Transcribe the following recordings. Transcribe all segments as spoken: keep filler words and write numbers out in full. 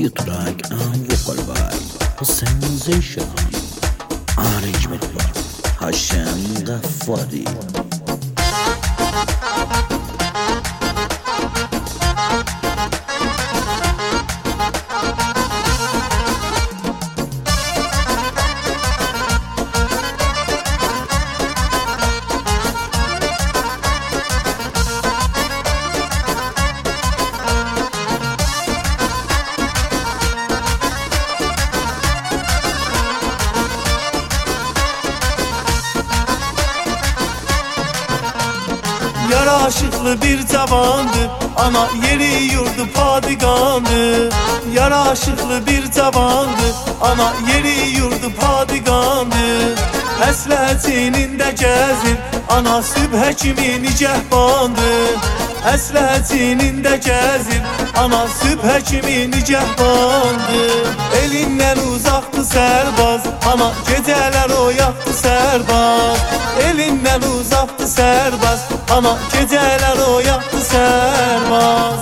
audio track and vocal by Sensation. Arrangement by Hashem Ghaffari. Yar aşıklı bir cavandı, ana yeri yurdu padigandı. Yar aşıklı bir cavandı, ana yeri yurdu padigandı. Həslətinin də gəzir, ana sübhə kimi nicəhbandı. Həslətinin də gəzir, ana sübhə kimi nicəhbandı. Elindən uzaqdı sərbaz, ana gecələr oyaqdı sərbaz. Elindən uzaqdı sərbaz, ana gecələr oyaqdı sərbaz.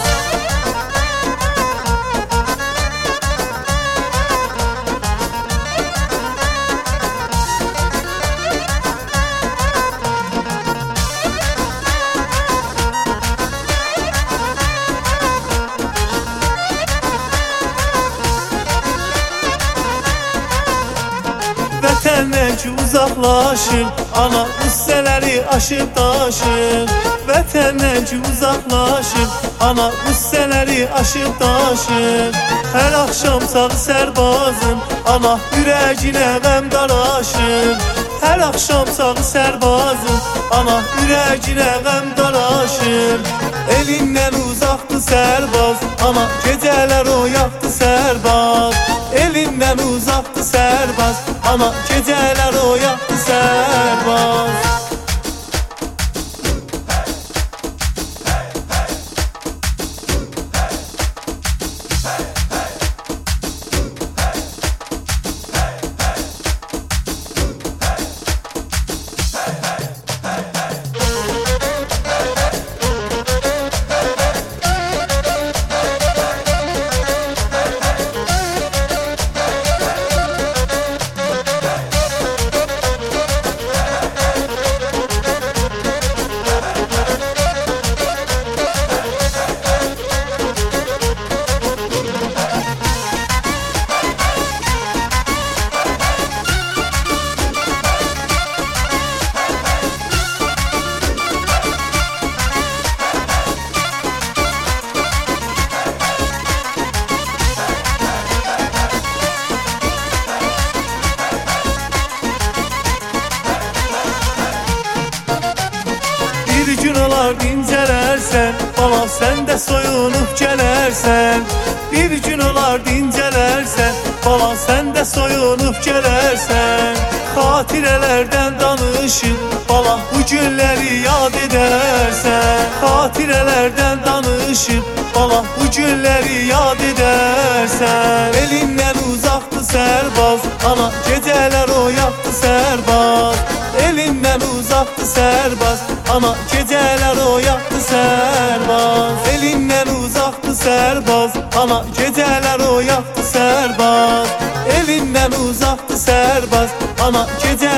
Vətəndən ki uzaqlaşır, ana qüssələri aşıb daşır. Vətəndən ki uzaqlaşır, ana qüssələri aşıb daşır. Hər axşam sağ sərbazın, ana ürəginə qəm daraşır. Hər axşam sağ sərbazın, ana ürəginə qəm daraşır. Elindən uzaqdı sərbaz, ana gecələr oyaqdı sərbaz. Elindən uzaqdı sərbaz, ana gecələr oyaqdı sərbaz. Bir gün olar dincələrsən, bala sən də soyunub gələrsən. Bir gün olar dincələrsən, bala sən də soyunub gələrsən. Xatirələrdən danışıb, bala bu günləri yad edərsən. Xatirələrdən danışıb, bala bu günləri yad edərsən. Elindən uzaqdı sərbaz, ana gecələr oyaqdı sərbaz. Elindən uzaqdı sərbaz, ana gecələr oyaqdı sərbaz. Elindən uzaqdı sərbaz, ana gecələr oyaqdı sərbaz. Elindən uzaqdı sərbaz, ana gecələr